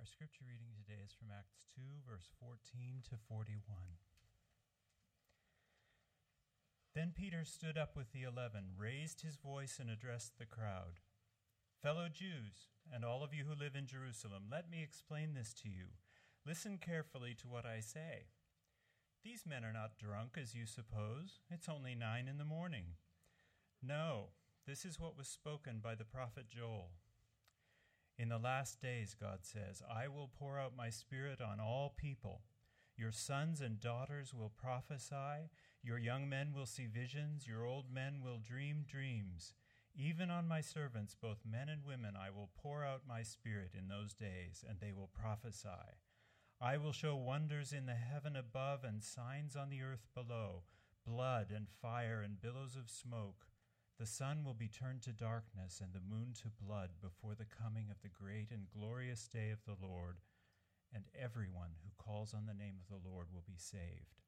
Our scripture reading today is from Acts 2, verse 14 to 41. Then Peter stood up with the 11, raised his voice, and addressed the crowd. "Fellow Jews, and all of you who live in Jerusalem, let me explain this to you. Listen carefully to what I say. These men are not drunk, as you suppose. It's only 9 a.m. No, this is what was spoken by the prophet Joel. In the last days, God says, I will pour out my Spirit on all people. Your sons and daughters will prophesy. Your young men will see visions. Your old men will dream dreams. Even on my servants, both men and women, I will pour out my Spirit in those days, and they will prophesy. I will show wonders in the heaven above and signs on the earth below, blood and fire and billows of smoke. The sun will be turned to darkness and the moon to blood before the coming of the great and glorious day of the Lord, and everyone who calls on the name of the Lord will be saved.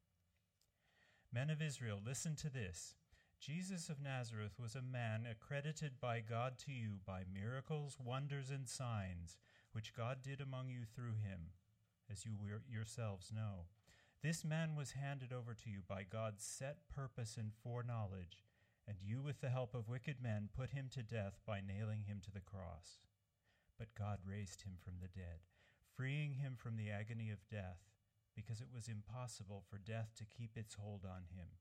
Men of Israel, listen to this. Jesus of Nazareth was a man accredited by God to you by miracles, wonders, and signs, which God did among you through him, as you yourselves know. This man was handed over to you by God's set purpose and foreknowledge, and you, with the help of wicked men, put him to death by nailing him to the cross. But God raised him from the dead, freeing him from the agony of death, because it was impossible for death to keep its hold on him.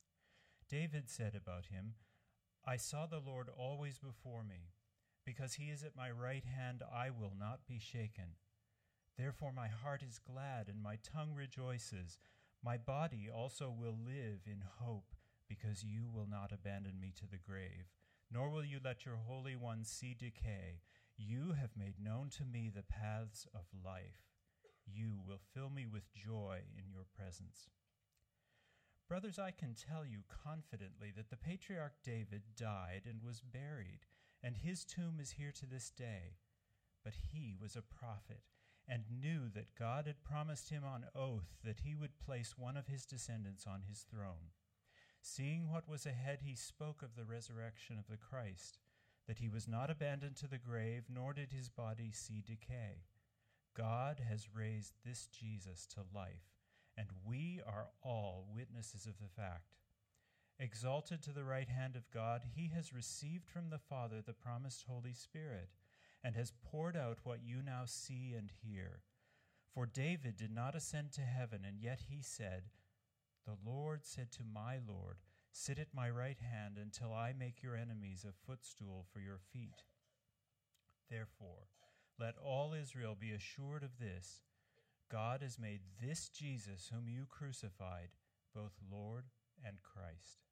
David said about him, I saw the Lord always before me. Because he is at my right hand, I will not be shaken. Therefore my heart is glad and my tongue rejoices. My body also will live in hope, because you will not abandon me to the grave, nor will you let your Holy One see decay. You have made known to me the paths of life. You will fill me with joy in your presence. Brothers, I can tell you confidently that the patriarch David died and was buried, and his tomb is here to this day. But he was a prophet and knew that God had promised him on oath that he would place one of his descendants on his throne. Seeing what was ahead, he spoke of the resurrection of the Christ, that he was not abandoned to the grave, nor did his body see decay. God has raised this Jesus to life, and we are all witnesses of the fact. Exalted to the right hand of God, he has received from the Father the promised Holy Spirit, and has poured out what you now see and hear. For David did not ascend to heaven, and yet he said, The Lord said to my Lord, Sit at my right hand until I make your enemies a footstool for your feet. Therefore, let all Israel be assured of this, God has made this Jesus whom you crucified, both Lord and Christ.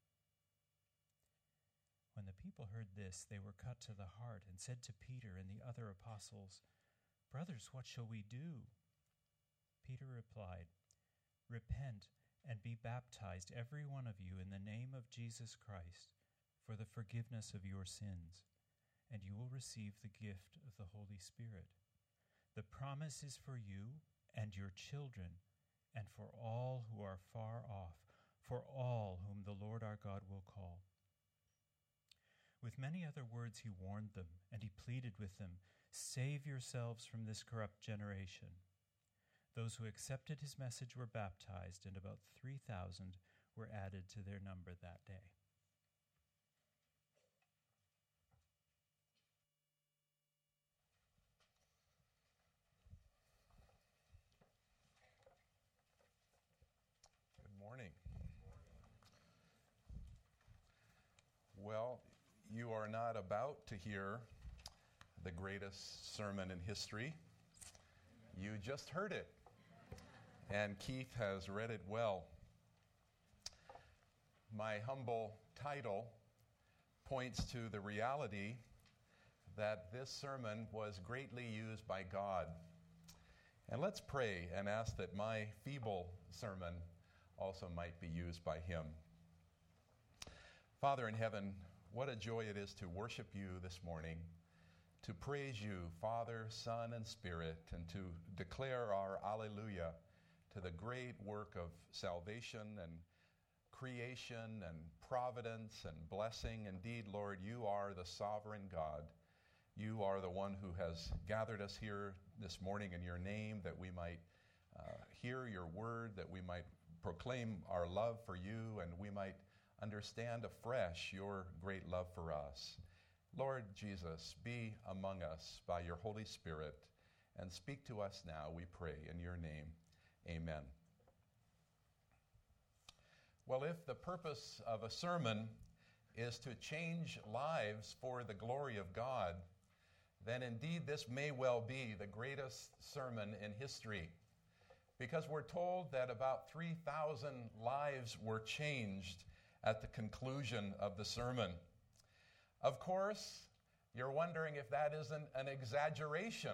When the people heard this, they were cut to the heart and said to Peter and the other apostles, Brothers, what shall we do? Peter replied, Repent and be baptized, every one of you, in the name of Jesus Christ, for the forgiveness of your sins, and you will receive the gift of the Holy Spirit. The promise is for you and your children, and for all who are far off, for all whom the Lord our God will call. With many other words he warned them, and he pleaded with them, Save yourselves from this corrupt generation. Those who accepted his message were baptized, and about 3,000 were added to their number that day. Good morning. Well, you are not about to hear the greatest sermon in history. You just heard it, and Keith has read it well. My humble title points to the reality that this sermon was greatly used by God. And let's pray and ask that my feeble sermon also might be used by him. Father in heaven, what a joy it is to worship you this morning, to praise you, Father, Son, and Spirit, and to declare our alleluia to the great work of salvation and creation and providence and blessing. Indeed, Lord, you are the sovereign God. You are the one who has gathered us here this morning in your name, that we might hear your word, that we might proclaim our love for you, and we might understand afresh your great love for us. Lord Jesus, be among us by your Holy Spirit and speak to us now, we pray, in your name. Amen. Well, if the purpose of a sermon is to change lives for the glory of God, then indeed this may well be the greatest sermon in history, because we're told that about 3,000 lives were changed at the conclusion of the sermon. Of course, you're wondering if that isn't an exaggeration.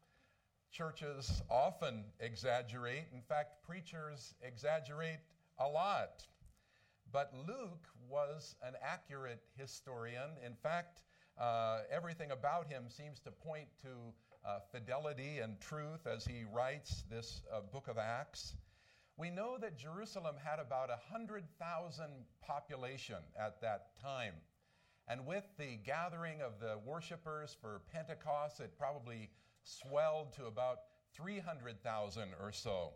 Churches often exaggerate. In fact, preachers exaggerate a lot. But Luke was an accurate historian. In fact, everything about him seems to point to fidelity and truth as he writes this book of Acts. We know that Jerusalem had about 100,000 population at that time. And with the gathering of the worshipers for Pentecost, it probably swelled to about 300,000 or so.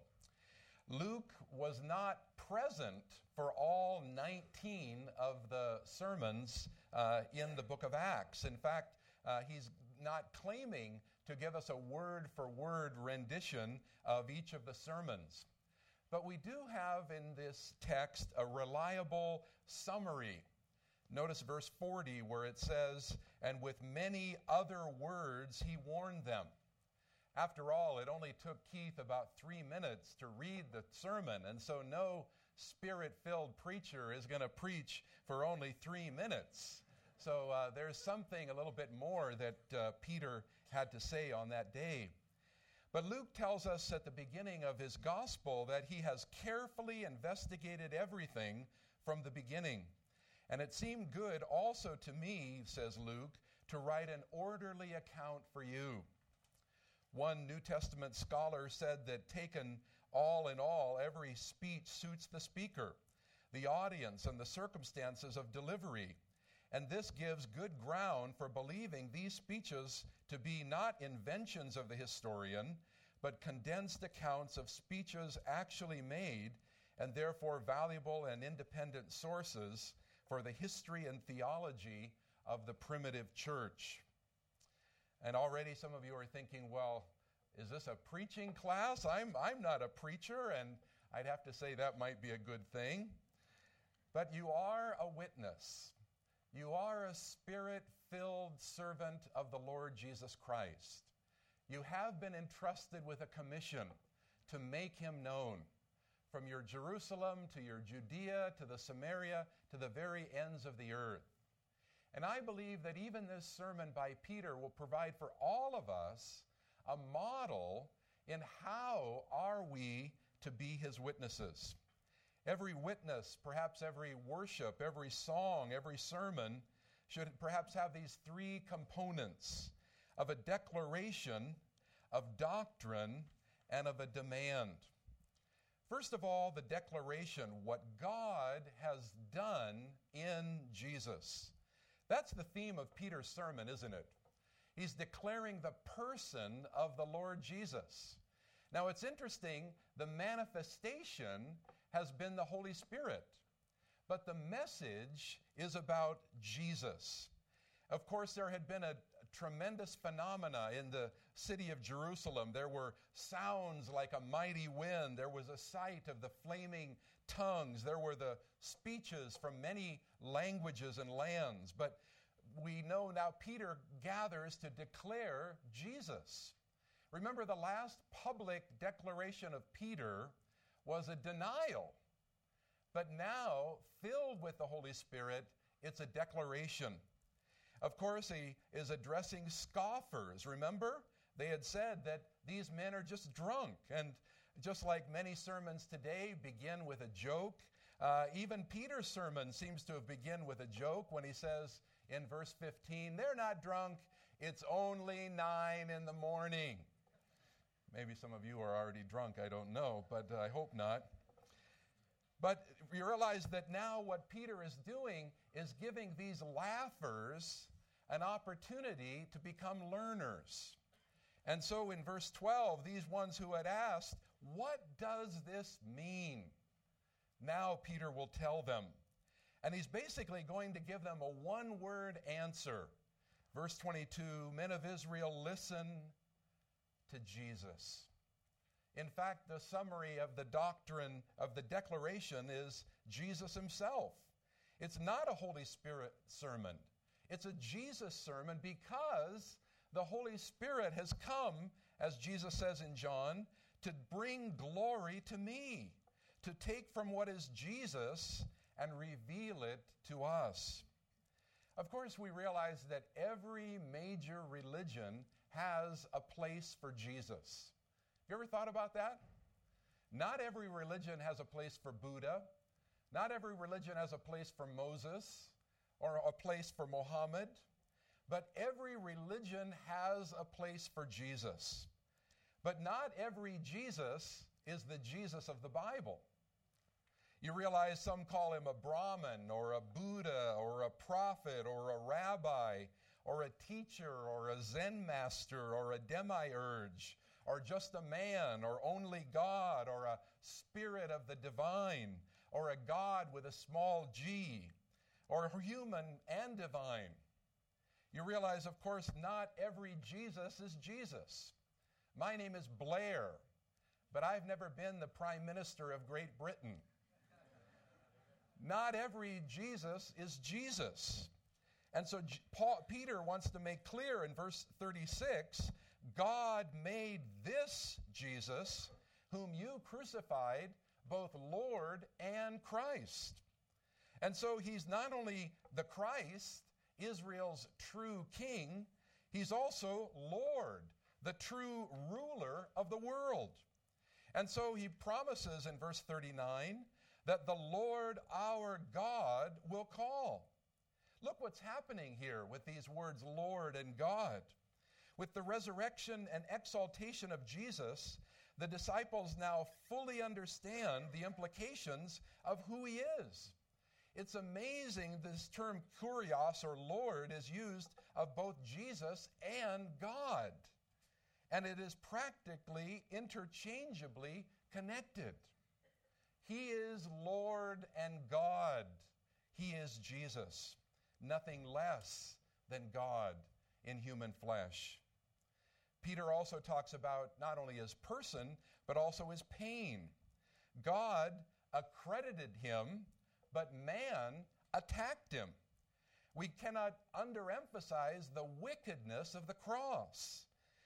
Luke was not present for all 19 of the sermons in the book of Acts. In fact, he's not claiming to give us a word-for-word rendition of each of the sermons. But we do have in this text a reliable summary. Notice verse 40 where it says, "And with many other words he warned them." After all, it only took Keith about 3 minutes to read the sermon, and so no Spirit-filled preacher is going to preach for only 3 minutes. So there's something a little bit more that Peter had to say on that day. But Luke tells us at the beginning of his gospel that he has carefully investigated everything from the beginning. And it seemed good also to me, says Luke, to write an orderly account for you. One New Testament scholar said that taken all in all, every speech suits the speaker, the audience, and the circumstances of delivery. And this gives good ground for believing these speeches to be not inventions of the historian, but condensed accounts of speeches actually made, and therefore valuable and independent sources for the history and theology of the primitive church. And already some of you are thinking, well, is this a preaching class? I'm not a preacher, and I'd have to say that might be a good thing. But you are a witness. You are a Spirit-filled servant of the Lord Jesus Christ. You have been entrusted with a commission to make him known, from your Jerusalem to your Judea to the Samaria to the very ends of the earth. And I believe that even this sermon by Peter will provide for all of us a model in how are we to be his witnesses. Every witness, perhaps every worship, every song, every sermon should perhaps have these three components of a declaration, of doctrine, and of a demand. First of all, the declaration, what God has done in Jesus. That's the theme of Peter's sermon, isn't it? He's declaring the person of the Lord Jesus. Now, it's interesting, the manifestation has been the Holy Spirit, but the message is about Jesus. Of course, there had been a tremendous phenomena in the city of Jerusalem. There were sounds like a mighty wind. There was a sight of the flaming tongues. There were the speeches from many languages and lands. But we know now Peter gathers to declare Jesus. Remember, the last public declaration of Peter was a denial. But now, filled with the Holy Spirit, it's a declaration. Of course, he is addressing scoffers. Remember? They had said that these men are just drunk. And just like many sermons today begin with a joke, even Peter's sermon seems to have begun with a joke when he says in verse 15, they're not drunk, it's only 9 a.m. Maybe some of you are already drunk, I don't know, but I hope not. But you realize that now what Peter is doing is giving these laughers an opportunity to become learners. And so in verse 12, these ones who had asked, "What does this mean?" Now Peter will tell them. And he's basically going to give them a one-word answer. Verse 22, "Men of Israel, listen to Jesus." In fact, the summary of the doctrine of the declaration is Jesus himself. It's not a Holy Spirit sermon. It's a Jesus sermon because the Holy Spirit has come, as Jesus says in John, to bring glory to me, to take from what is Jesus and reveal it to us. Of course, we realize that every major religion has a place for Jesus. You ever thought about that? Not every religion has a place for Buddha. Not every religion has a place for Moses or a place for Muhammad. But every religion has a place for Jesus. But not every Jesus is the Jesus of the Bible. You realize some call him a Brahmin or a Buddha or a prophet or a rabbi or a teacher or a Zen master or a demiurge or just a man or only God or a spirit of the divine or a God with a small g or human and divine. You realize, of course, not every Jesus is Jesus. My name is Blair, but I've never been the Prime Minister of Great Britain. Not every Jesus is Jesus. And so Peter wants to make clear in verse 36, God made this Jesus, whom you crucified, both Lord and Christ. And so he's not only the Christ, Israel's true king, he's also Lord, the true ruler of the world. And so he promises in verse 39 that the Lord our God will call. Look what's happening here with these words, Lord and God. With the resurrection and exaltation of Jesus, the disciples now fully understand the implications of who he is. It's amazing this term kurios or Lord is used of both Jesus and God. And it is practically interchangeably connected. He is Lord and God. He is Jesus, nothing less than God in human flesh. Peter also talks about not only his person, but also his pain. God accredited him, but man attacked him. We cannot underemphasize the wickedness of the cross.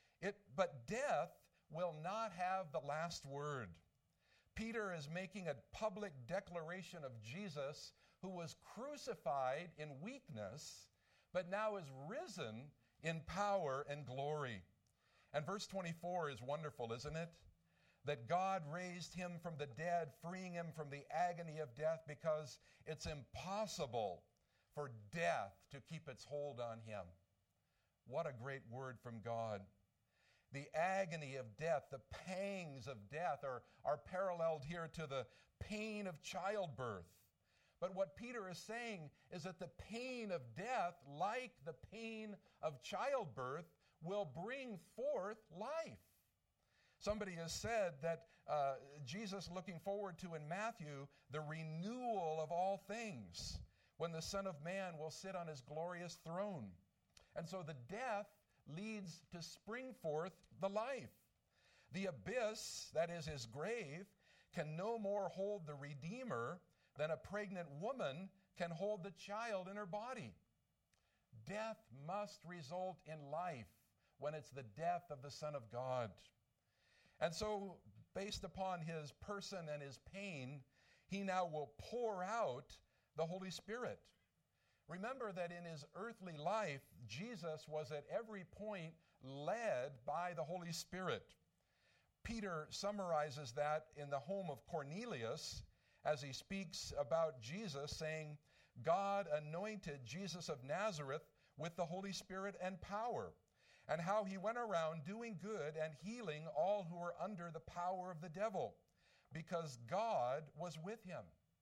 But death will not have the last word. Peter is making a public declaration of Jesus, who was crucified in weakness, but now is risen in power and glory. And verse 24 is wonderful, isn't it? That God raised him from the dead, freeing him from the agony of death, because it's impossible for death to keep its hold on him. What a great word from God. The agony of death, the pangs of death are paralleled here to the pain of childbirth. But what Peter is saying is that the pain of death, like the pain of childbirth, will bring forth life. Somebody has said that Jesus looking forward to in Matthew the renewal of all things, when the Son of Man will sit on his glorious throne. And so the death leads to spring forth the life. The abyss, that is his grave, can no more hold the Redeemer than a pregnant woman can hold the child in her body. Death must result in life when it's the death of the Son of God. And so, based upon his person and his pain, he now will pour out the Holy Spirit. Remember that in his earthly life, Jesus was at every point led by the Holy Spirit. Peter summarizes that in the home of Cornelius as he speaks about Jesus, saying, God anointed Jesus of Nazareth with the Holy Spirit and power, and how he went around doing good and healing all who were under the power of the devil, because God was with him.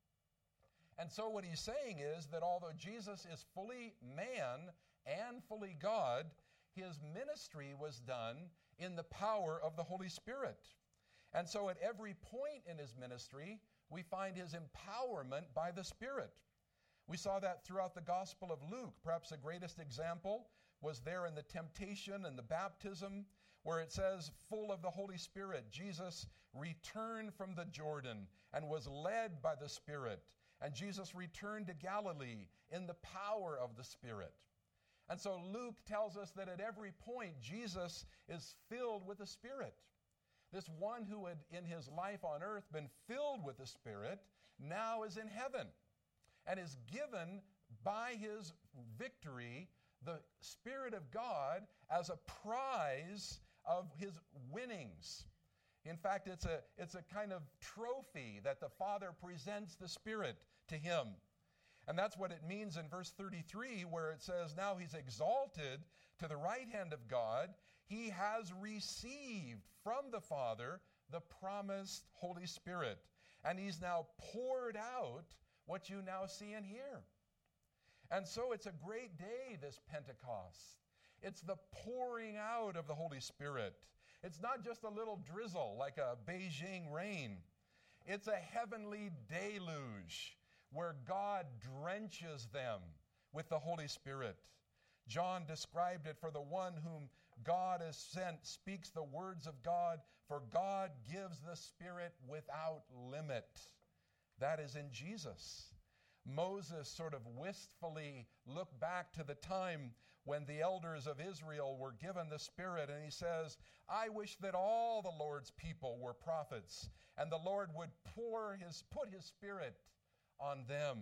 And so what he's saying is that although Jesus is fully man and fully God, his ministry was done in the power of the Holy Spirit. And so at every point in his ministry, we find his empowerment by the Spirit. We saw that throughout the Gospel of Luke. Perhaps the greatest example was there in the temptation and the baptism, where it says, full of the Holy Spirit, Jesus returned from the Jordan and was led by the Spirit. And Jesus returned to Galilee in the power of the Spirit. And so Luke tells us that at every point, Jesus is filled with the Spirit. This one who had in his life on earth been filled with the Spirit now is in heaven and is given by his victory the Spirit of God as a prize of his winnings. In fact, it's a kind of trophy that the Father presents the Spirit to him. And that's what it means in verse 33, where it says, now he's exalted to the right hand of God. He has received from the Father the promised Holy Spirit. And he's now poured out what you now see and hear. And so it's a great day, this Pentecost. It's the pouring out of the Holy Spirit. It's not just a little drizzle like a Beijing rain. It's a heavenly deluge where God drenches them with the Holy Spirit. John described it, for the one whom God has sent speaks the words of God, for God gives the Spirit without limit. That is in Jesus. Moses sort of wistfully looked back to the time when the elders of Israel were given the Spirit, and he says, I wish that all the Lord's people were prophets, and the Lord would put his Spirit on them.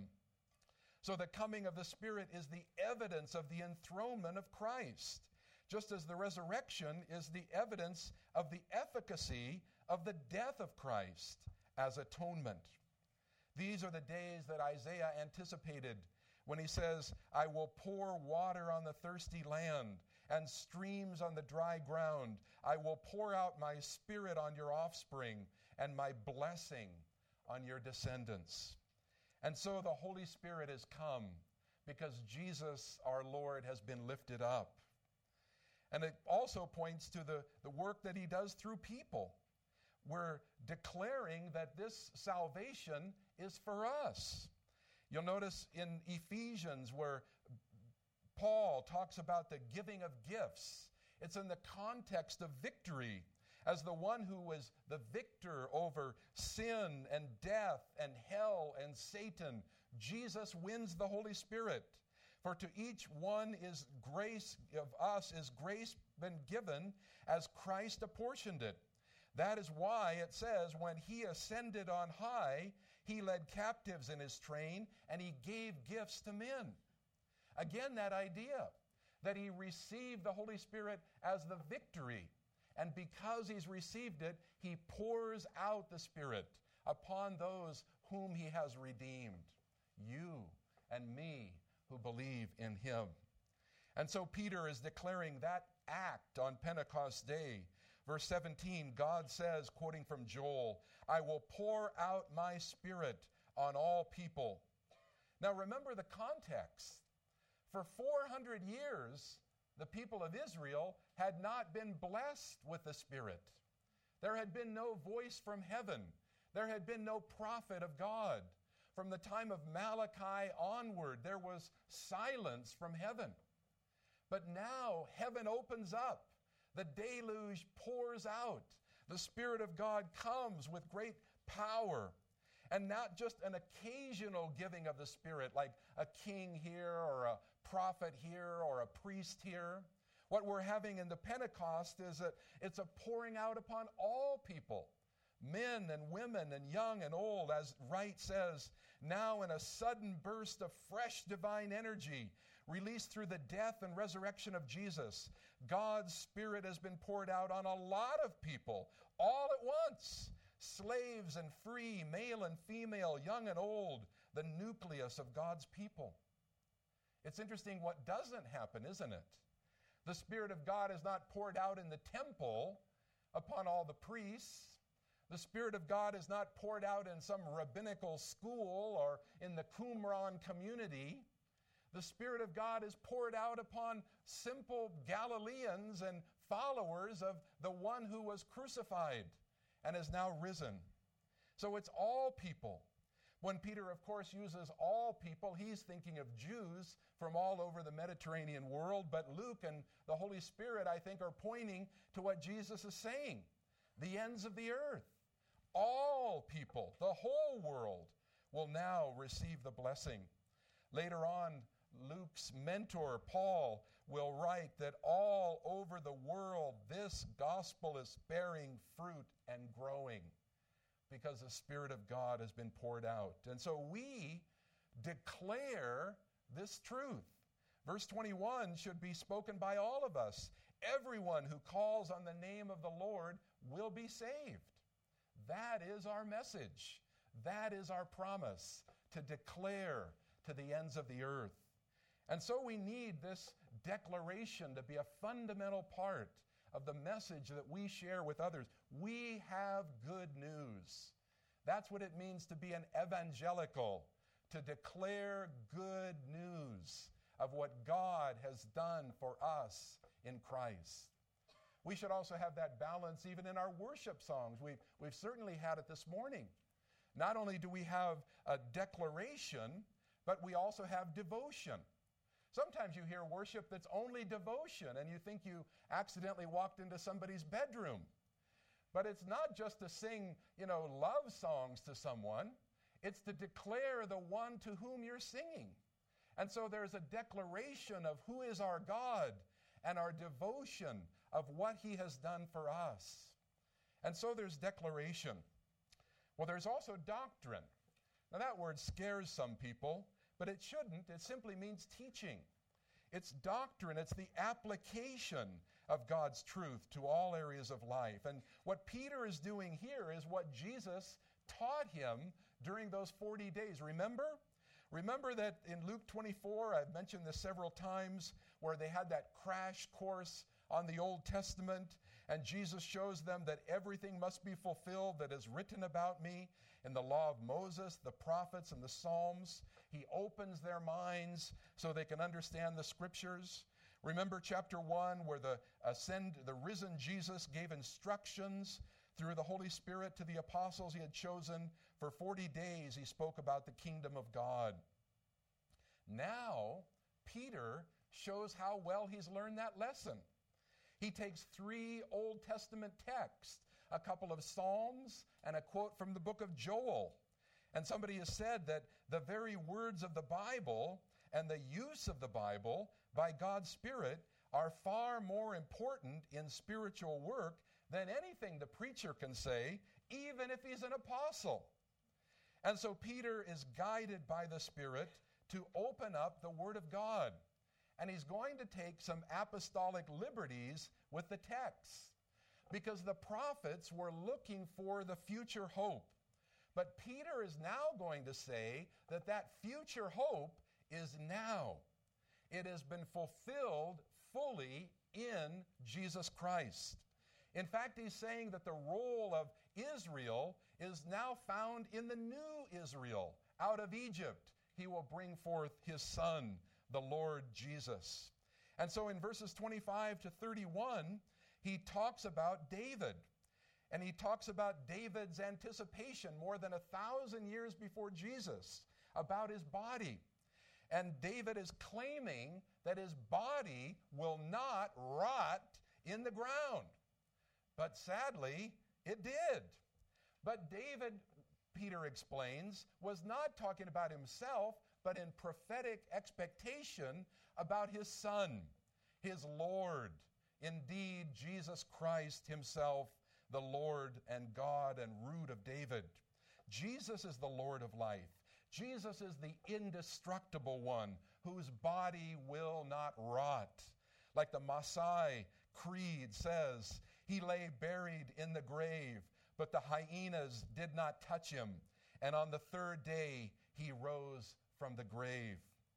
So the coming of the Spirit is the evidence of the enthronement of Christ, just as the resurrection is the evidence of the efficacy of the death of Christ as atonement. These are the days that Isaiah anticipated when he says, I will pour water on the thirsty land and streams on the dry ground. I will pour out my Spirit on your offspring and my blessing on your descendants. And so the Holy Spirit has come because Jesus, our Lord, has been lifted up. And it also points to the work that he does through people. We're declaring that this salvation is for us. You'll notice in Ephesians where Paul talks about the giving of gifts. It's in the context of victory. As the one who was the victor over sin and death and hell and Satan, Jesus wins the Holy Spirit. For to each one is grace of us is grace been given as Christ apportioned it. That is why it says, when he ascended on high, he led captives in his train, and he gave gifts to men. Again, that idea that he received the Holy Spirit as the victory. And because he's received it, he pours out the Spirit upon those whom he has redeemed. You and me who believe in him. And so Peter is declaring that act on Pentecost Day. Verse 17, God says, quoting from Joel, I will pour out my Spirit on all people. Now remember the context. For 400 years, the people of Israel had not been blessed with the Spirit. There had been no voice from heaven. There had been no prophet of God. From the time of Malachi onward, there was silence from heaven. But now heaven opens up. The deluge pours out. The Spirit of God comes with great power. And not just an occasional giving of the Spirit, like a king here or a prophet here or a priest here. What we're having in the Pentecost is that it's a pouring out upon all people, men and women and young and old, as Wright says, now in a sudden burst of fresh divine energy released through the death and resurrection of Jesus. God's Spirit has been poured out on a lot of people all at once. Slaves and free, male and female, young and old, the nucleus of God's people. It's interesting what doesn't happen, isn't it? The Spirit of God is not poured out in the temple upon all the priests. The Spirit of God is not poured out in some rabbinical school or in the Qumran community. The Spirit of God is poured out upon simple Galileans and followers of the one who was crucified and is now risen. So it's all people. When Peter, of course, uses all people, he's thinking of Jews from all over the Mediterranean world. But Luke and the Holy Spirit, I think, are pointing to what Jesus is saying. The ends of the earth. All people, the whole world, will now receive the blessing. Later on, Luke's mentor, Paul, will write that all over the world, this gospel is bearing fruit and growing, because the Spirit of God has been poured out. And so we declare this truth. Verse 21 should be spoken by all of us. Everyone who calls on the name of the Lord will be saved. That is our message. That is our promise, to declare to the ends of the earth. And so we need this declaration to be a fundamental part of the message that we share with others. We have good news. That's what it means to be an evangelical, to declare good news of what God has done for us in Christ. We should also have that balance even in our worship songs. We've certainly had it this morning. Not only do we have a declaration, but we also have devotion. Sometimes you hear worship that's only devotion, and you think you accidentally walked into somebody's bedroom. But it's not just to sing, love songs to someone. It's to declare the one to whom you're singing. And so there's a declaration of who is our God and our devotion of what He has done for us. And so there's declaration. Well, there's also doctrine. Now that word scares some people, but it shouldn't. It simply means teaching. It's doctrine. It's the application of God's truth to all areas of life. And what Peter is doing here is what Jesus taught him during those 40 days. Remember that in Luke 24, I've mentioned this several times, where they had that crash course on the Old Testament, and Jesus shows them that everything must be fulfilled that is written about me in the law of Moses, the prophets, and the Psalms. He opens their minds so they can understand the Scriptures. Remember chapter 1, where the risen Jesus gave instructions through the Holy Spirit to the apostles he had chosen. For 40 days he spoke about the kingdom of God. Now, Peter shows how well he's learned that lesson. He takes 3 Old Testament texts, a couple of Psalms, and a quote from the book of Joel. And somebody has said that the very words of the Bible and the use of the Bible by God's Spirit are far more important in spiritual work than anything the preacher can say, even if he's an apostle. And so Peter is guided by the Spirit to open up the Word of God. And he's going to take some apostolic liberties with the text, because the prophets were looking for the future hope. But Peter is now going to say that that future hope is now. It has been fulfilled fully in Jesus Christ. In fact, he's saying that the role of Israel is now found in the new Israel. Out of Egypt, he will bring forth his Son, the Lord Jesus. And so in verses 25 to 31, he talks about David. And he talks about David's anticipation more than 1,000 years before Jesus about his body. And David is claiming that his body will not rot in the ground. But sadly, it did. But David, Peter explains, was not talking about himself, but in prophetic expectation about his Son, his Lord. Indeed, Jesus Christ himself, the Lord and God and root of David. Jesus is the Lord of life. Jesus is the indestructible one whose body will not rot. Like the Maasai Creed says, he lay buried in the grave, but the hyenas did not touch him. And on the 3rd day, he rose from the grave.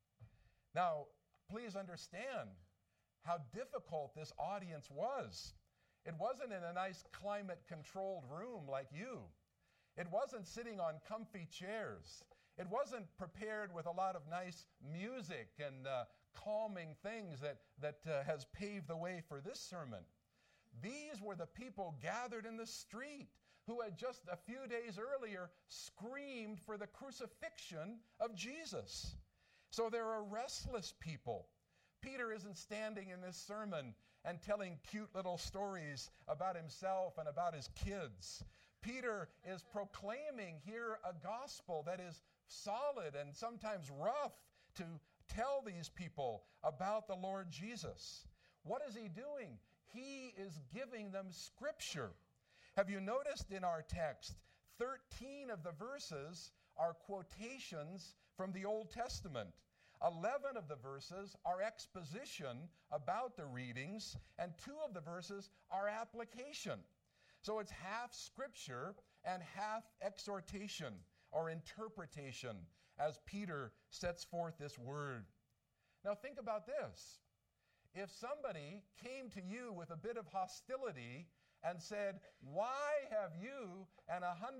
Now, please understand how difficult this audience was. It wasn't in a nice climate-controlled room like you. It wasn't sitting on comfy chairs. It wasn't prepared with a lot of nice music and calming things that has paved the way for this sermon. These were the people gathered in the street who had just a few days earlier screamed for the crucifixion of Jesus. So there are restless people. Peter isn't standing in this sermon and telling cute little stories about himself and about his kids. Peter is proclaiming here a gospel that is solid and sometimes rough to tell these people about the Lord Jesus. What is he doing? He is giving them Scripture. Have you noticed in our text, 13 of the verses are quotations from the Old Testament. 11 of the verses are exposition about the readings, and 2 of the verses are application. So it's half Scripture and half exhortation or interpretation as Peter sets forth this word. Now think about this. If somebody came to you with a bit of hostility and said, "Why have you and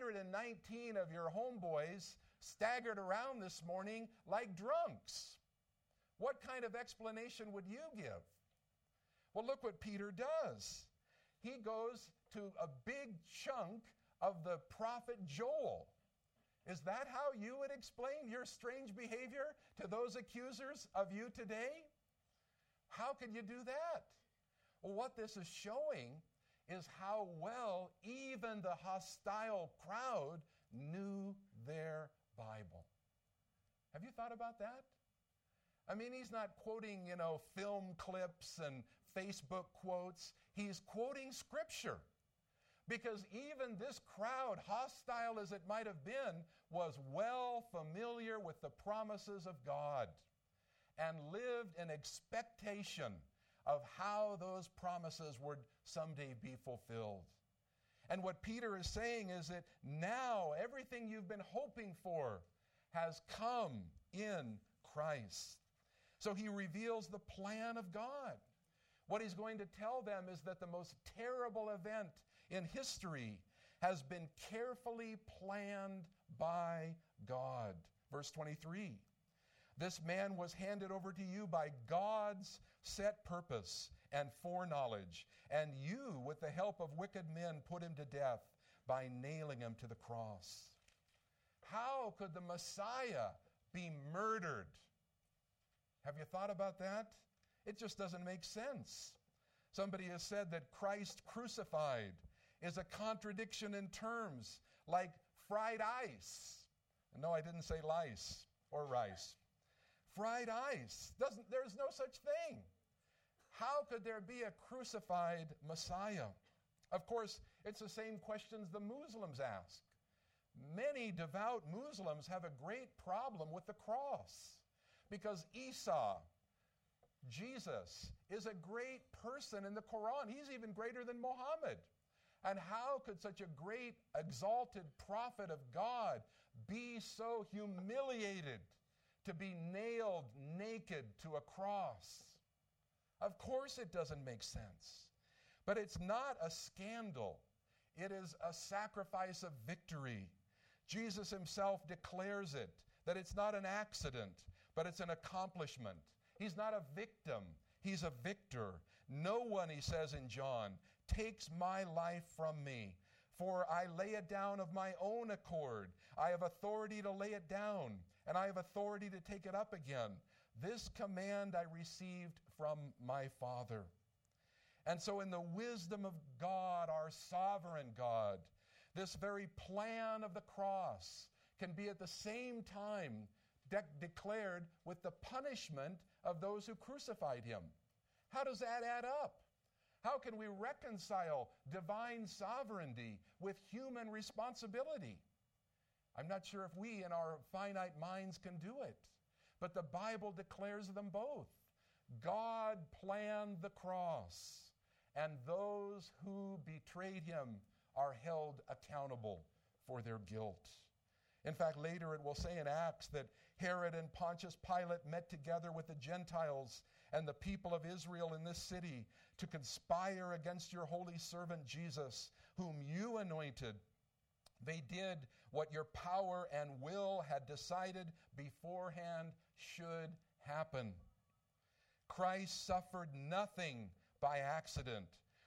119 of your homeboys staggered around this morning like drunks?" What kind of explanation would you give? Well, look what Peter does. He goes to a big chunk of the prophet Joel. Is that how you would explain your strange behavior to those accusers of you today? How can you do that? Well, what this is showing is how well even the hostile crowd knew their Bible. Have you thought about that? I mean, he's not quoting, film clips and Facebook quotes. He's quoting Scripture. Because even this crowd, hostile as it might have been, was well familiar with the promises of God and lived in expectation of how those promises would someday be fulfilled. And what Peter is saying is that now everything you've been hoping for has come in Christ. So he reveals the plan of God. What he's going to tell them is that the most terrible event in history has been carefully planned by God. Verse 23. This man was handed over to you by God's set purpose and foreknowledge, and you, with the help of wicked men, put him to death by nailing him to the cross. How could the Messiah be murdered? Have you thought about that? It just doesn't make sense. Somebody has said that Christ crucified is a contradiction in terms, like fried ice. No, I didn't say lice or rice. Fried ice. There's no such thing. How could there be a crucified Messiah? Of course, it's the same questions the Muslims ask. Many devout Muslims have a great problem with the cross because Isa, Jesus, is a great person in the Quran. He's even greater than Muhammad. And how could such a great, exalted prophet of God be so humiliated to be nailed naked to a cross? Of course it doesn't make sense. But it's not a scandal. It is a sacrifice of victory. Jesus himself declares it, that it's not an accident, but it's an accomplishment. He's not a victim. He's a victor. No one, he says in John, takes my life from me, for I lay it down of my own accord. I have authority to lay it down, and I have authority to take it up again. This command I received from my Father. And so in the wisdom of God, our sovereign God, this very plan of the cross can be at the same time declared with the punishment of those who crucified him. How does that add up? How can we reconcile divine sovereignty with human responsibility? I'm not sure if we in our finite minds can do it, but the Bible declares them both. God planned the cross, and those who betrayed him are held accountable for their guilt. In fact, later it will say in Acts that Herod and Pontius Pilate met together with the Gentiles and the people of Israel in this city to conspire against your holy servant Jesus, whom you anointed. They did what your power and will had decided beforehand should happen. Christ suffered nothing by accident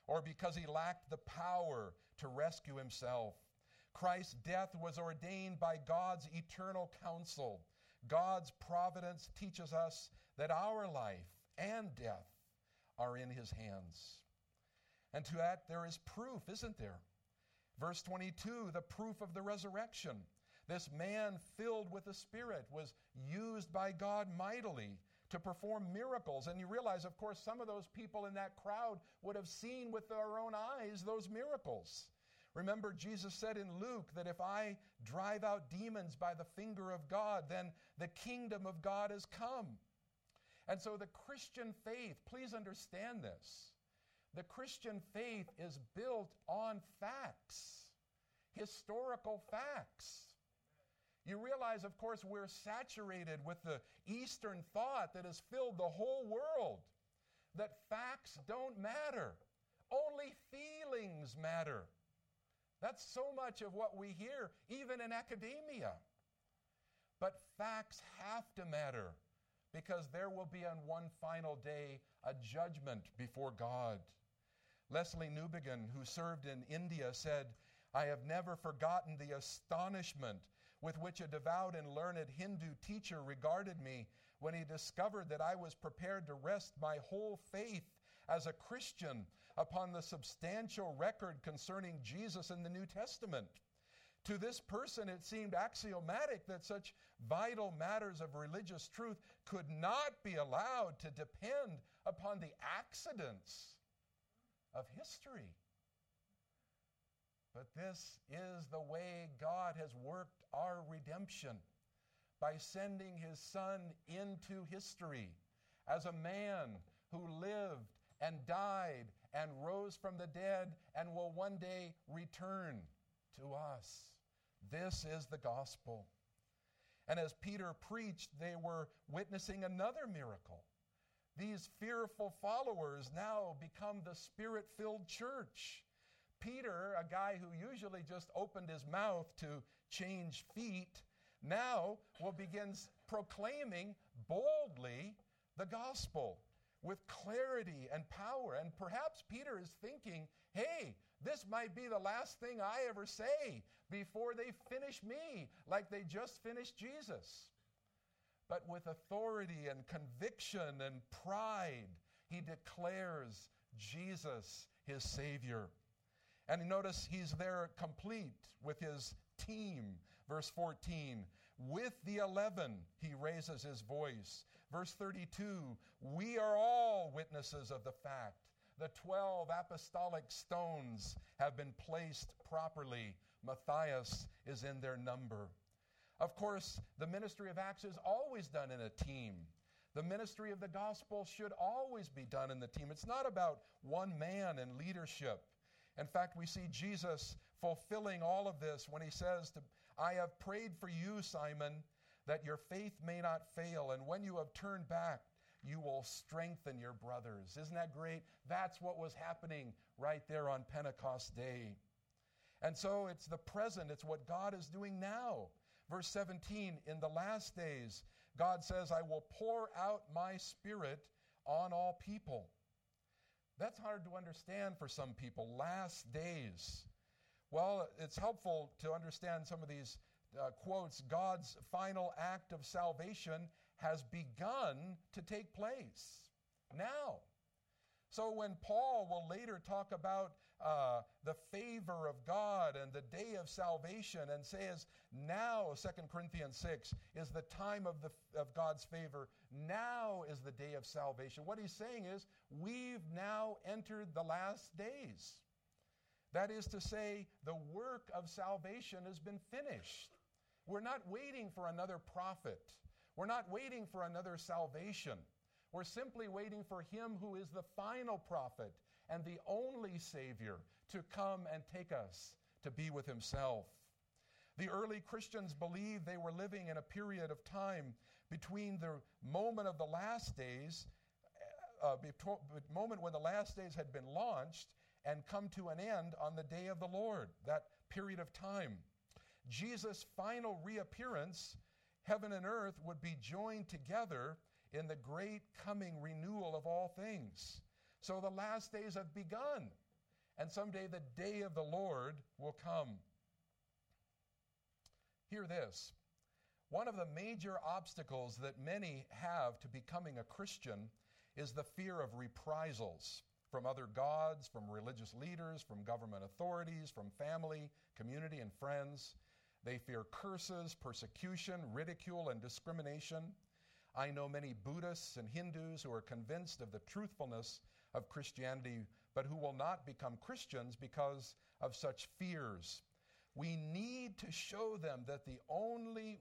or because he lacked the power to rescue himself. Christ's death was ordained by God's eternal counsel. God's providence teaches us that our life and death are in his hands. And to that there is proof, isn't there? Verse 22, the proof of the resurrection. This man filled with the Spirit was used by God mightily to perform miracles. And you realize, of course, some of those people in that crowd would have seen with their own eyes those miracles. Remember, Jesus said in Luke that if I drive out demons by the finger of God, then the kingdom of God has come. And so the Christian faith, please understand this, the Christian faith is built on facts, historical facts. You realize, of course, we're saturated with the Eastern thought that has filled the whole world, that facts don't matter. Only feelings matter. That's so much of what we hear, even in academia. But facts have to matter, because there will be on one final day a judgment before God. Leslie Newbigin, who served in India, said, "I have never forgotten the astonishment with which a devout and learned Hindu teacher regarded me when he discovered that I was prepared to rest my whole faith as a Christian upon the substantial record concerning Jesus in the New Testament. To this person, it seemed axiomatic that such vital matters of religious truth could not be allowed to depend upon the accidents of history. But this is the way God has worked our redemption, by sending his Son into history as a man who lived and died and rose from the dead and will one day return to us. This is the gospel. And as Peter preached, they were witnessing another miracle. These fearful followers now become the Spirit-filled church. Peter, a guy who usually just opened his mouth to change feet, now will begin proclaiming boldly the gospel with clarity and power. And perhaps Peter is thinking, hey, this might be the last thing I ever say before they finish me like they just finished Jesus. But with authority and conviction and pride, he declares Jesus his Savior. And notice he's there complete with his team. Verse 14, with the 11, he raises his voice. Verse 32, we are all witnesses of the fact. The 12 apostolic stones have been placed properly. Matthias is in their number. Of course, the ministry of Acts is always done in a team. The ministry of the gospel should always be done in the team. It's not about one man and leadership. In fact, we see Jesus fulfilling all of this when he says, I have prayed for you, Simon, that your faith may not fail, and when you have turned back, you will strengthen your brothers. Isn't that great? That's what was happening right there on Pentecost Day. And so it's the present, it's what God is doing now. Verse 17, in the last days, God says, I will pour out my Spirit on all people. That's hard to understand for some people, last days. Well, it's helpful to understand some of these quotes. God's final act of salvation has begun to take place now. So when Paul will later talk about the favor of God and the day of salvation and says, now, 2 Corinthians 6, is the time of God's favor. Now is the day of salvation. What he's saying is, we've now entered the last days. That is to say, the work of salvation has been finished. We're not waiting for another prophet. We're not waiting for another salvation. We're simply waiting for him who is the final prophet and the only Savior to come and take us to be with himself. The early Christians believed they were living in a period of time between the moment of the last days, moment when the last days had been launched and come to an end on the day of the Lord, that period of time. Jesus' final reappearance, heaven and earth would be joined together in the great coming renewal of all things. So the last days have begun. and someday the day of the Lord will come. Hear this. One of the major obstacles that many have to becoming a Christian is the fear of reprisals from other gods, from religious leaders, from government authorities, from family, community, and friends. They fear curses, persecution, ridicule, and discrimination. I know many Buddhists and Hindus who are convinced of the truthfulness of Christianity, but who will not become Christians because of such fears. We need to show them that the only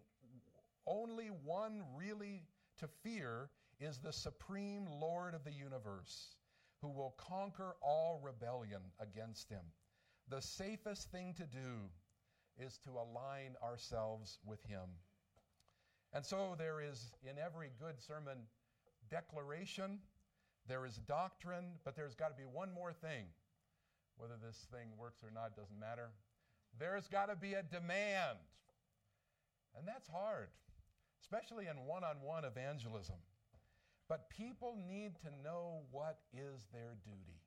one really to fear is the supreme Lord of the universe, who will conquer all rebellion against him. The safest thing to do is to align ourselves with him. And so there is, in every good sermon declaration, there is doctrine, but there's got to be one more thing. Whether this thing works or not doesn't matter. There's got to be a demand. And that's hard, especially in one-on-one evangelism. But people need to know what is their duty.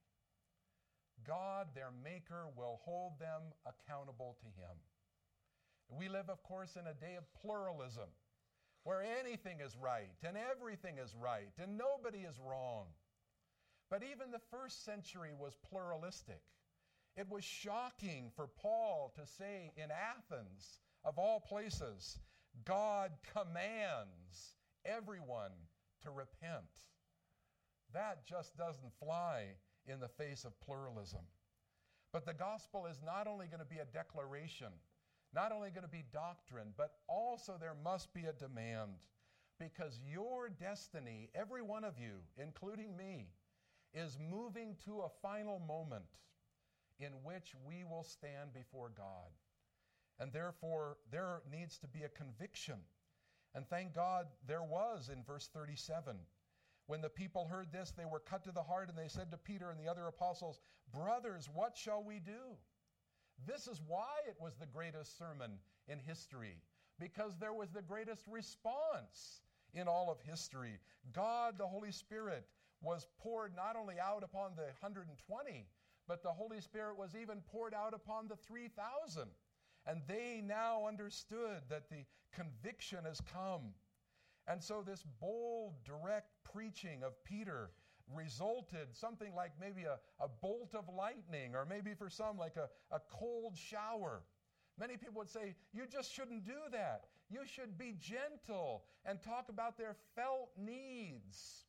God, their maker, will hold them accountable to him. We live, of course, in a day of pluralism, where anything is right and everything is right and nobody is wrong. But even the first century was pluralistic. It was shocking for Paul to say in Athens, of all places, God commands everyone to repent. That just doesn't fly in the face of pluralism. But the gospel is not only going to be a declaration, not only going to be doctrine, but also there must be a demand. Because your destiny, every one of you, including me, is moving to a final moment in which we will stand before God. And therefore, there needs to be a conviction. And thank God there was in verse 37. When the people heard this, they were cut to the heart, and they said to Peter and the other apostles, "Brothers, what shall we do?" This is why it was the greatest sermon in history, because there was the greatest response in all of history. God, the Holy Spirit, was poured not only out upon the 120, but the Holy Spirit was even poured out upon the 3,000. And they now understood that the conviction has come. And so this bold, direct preaching of Peter resulted something like maybe a bolt of lightning, or maybe for some like a cold shower. Many people would say, you just shouldn't do that. You should be gentle and talk about their felt needs.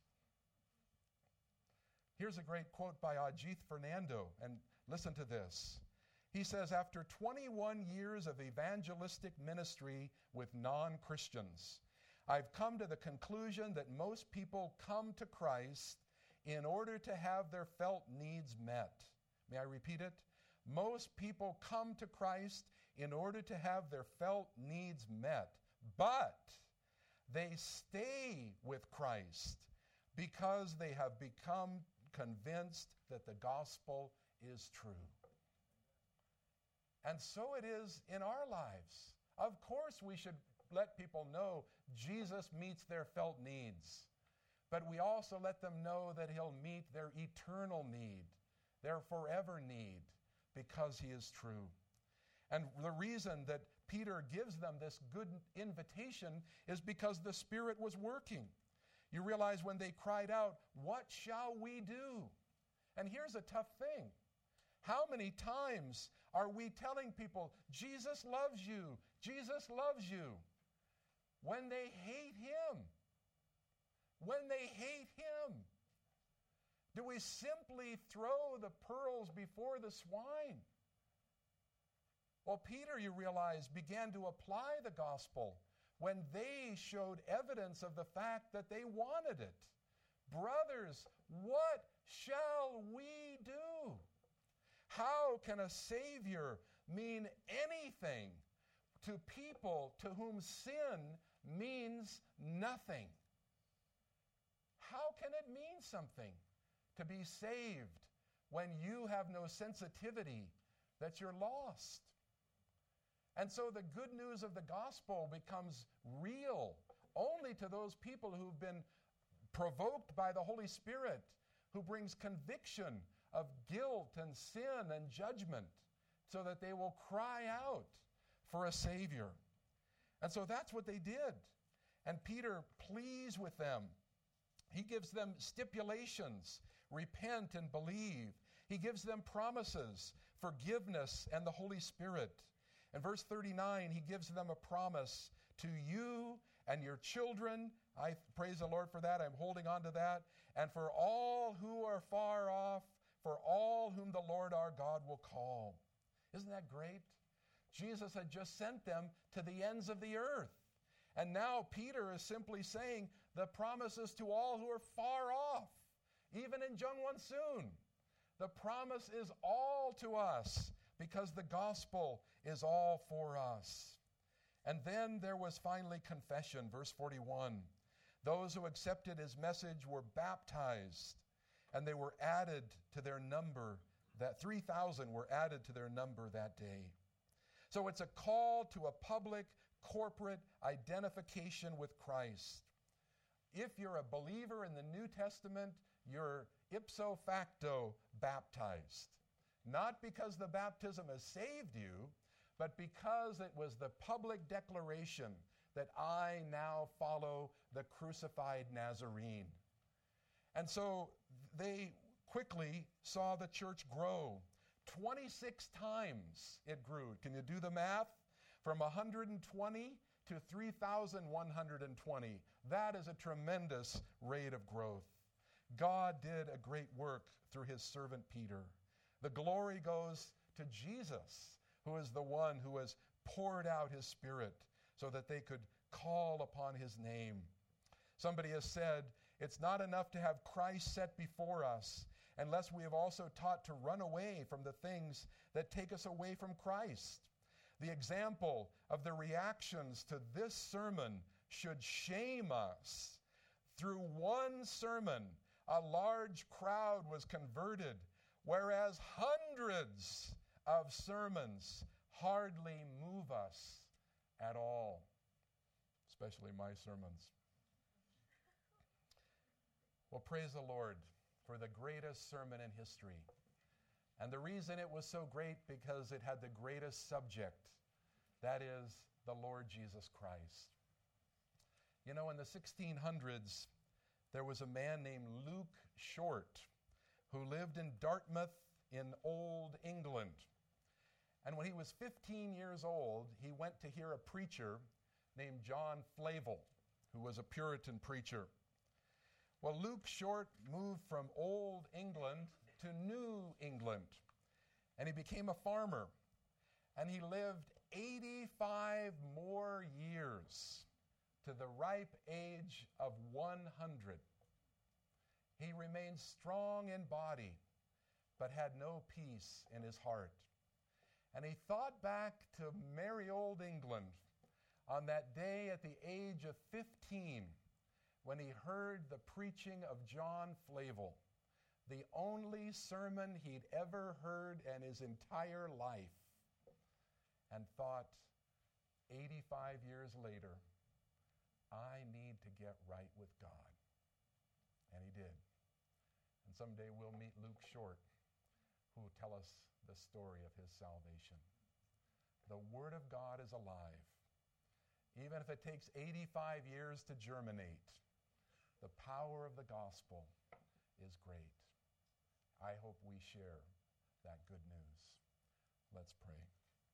Here's a great quote by Ajith Fernando, and listen to this. He says, after 21 years of evangelistic ministry with non-Christians, I've come to the conclusion that most people come to Christ in order to have their felt needs met. May I repeat it? Most people come to Christ in order to have their felt needs met, but they stay with Christ because they have become convinced that the gospel is true. And so it is in our lives. Of course, we should let people know Jesus meets their felt needs, but we also let them know that he'll meet their eternal need, their forever need, because he is true. And the reason that Peter gives them this good invitation is because the Spirit was working. You realize when they cried out, "What shall we do?" And here's a tough thing. How many times are we telling people, Jesus loves you, Jesus loves you, when they hate him? When they hate him? Do we simply throw the pearls before the swine? Well, Peter, you realize, began to apply the gospel when they showed evidence of the fact that they wanted it. Brothers, what shall we do? How can a Savior mean anything to people to whom sin means nothing? How can it mean something to be saved when you have no sensitivity that you're lost? And so the good news of the gospel becomes real only to those people who've been provoked by the Holy Spirit, who brings conviction of guilt and sin and judgment so that they will cry out for a Savior. And so that's what they did. And Peter pleads with them. He gives them stipulations, repent and believe. He gives them promises, forgiveness and the Holy Spirit. In verse 39, he gives them a promise to you and your children. I praise the Lord for that. I'm holding on to that. And for all who are far off, for all whom the Lord our God will call. Isn't that great? Jesus had just sent them to the ends of the earth. And now Peter is simply saying the promises to all who are far off, even in Jungwon Soon. The promise is all to us because the gospel is all for us. And then there was finally confession, verse 41. Those who accepted his message were baptized, and they were added to their number. That 3,000 were added to their number that day. So it's a call to a public, corporate identification with Christ. If you're a believer in the New Testament, you're ipso facto baptized. Not because the baptism has saved you, but because it was the public declaration that I now follow the crucified Nazarene. And so they quickly saw the church grow. 26 times it grew. Can you do the math? From 120 to 3,120. That is a tremendous rate of growth. God did a great work through his servant Peter. The glory goes to Jesus, who is the one who has poured out his Spirit so that they could call upon his name. Somebody has said, it's not enough to have Christ set before us unless we have also taught to run away from the things that take us away from Christ. The example of the reactions to this sermon should shame us. Through one sermon, a large crowd was converted, whereas hundreds of sermons hardly move us at all, especially my sermons. Well, praise the Lord for the greatest sermon in history. And the reason it was so great because it had the greatest subject, that is the Lord Jesus Christ. You know, in the 1600s, there was a man named Luke Short who lived in Dartmouth in Old England. And when he was 15 years old, he went to hear a preacher named John Flavel, who was a Puritan preacher. Well, Luke Short moved from Old England to New England, and he became a farmer. And he lived 85 more years to the ripe age of 100. He remained strong in body, but had no peace in his heart. And he thought back to merry old England on that day at the age of 15 when he heard the preaching of John Flavel, the only sermon he'd ever heard in his entire life, and thought, 85 years later, I need to get right with God. And he did. And someday we'll meet Luke Short, who will tell us the story of his salvation. The Word of God is alive. Even if it takes 85 years to germinate, the power of the gospel is great. I hope we share that good news. Let's pray.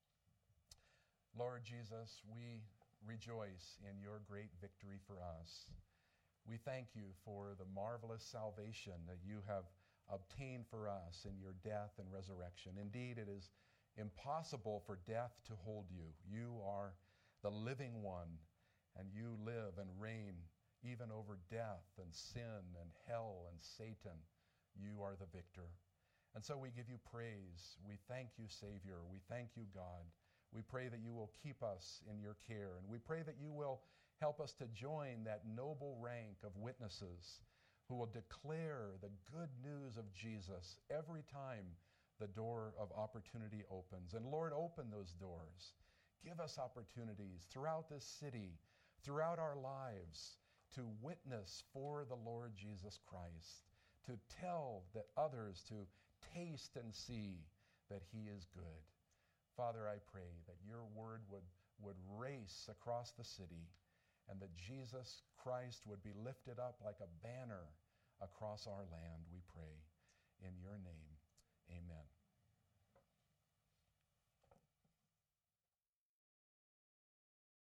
Lord Jesus, we rejoice in your great victory for us. We thank you for the marvelous salvation that you have obtained for us in your death and resurrection. Indeed, it is impossible for death to hold you. You are the living one, and you live and reign even over death and sin and hell and Satan. You are the victor. And so we give you praise. We thank you, Savior. We thank you, God. We pray that you will keep us in your care, and we pray that you will help us to join that noble rank of witnesses who will declare the good news of Jesus every time the door of opportunity opens. And Lord, open those doors. Give us opportunities throughout this city, throughout our lives, to witness for the Lord Jesus Christ, to tell that others to taste and see that he is good. Father, I pray that your word would race across the city and that Jesus Christ would be lifted up like a banner across our land, we pray.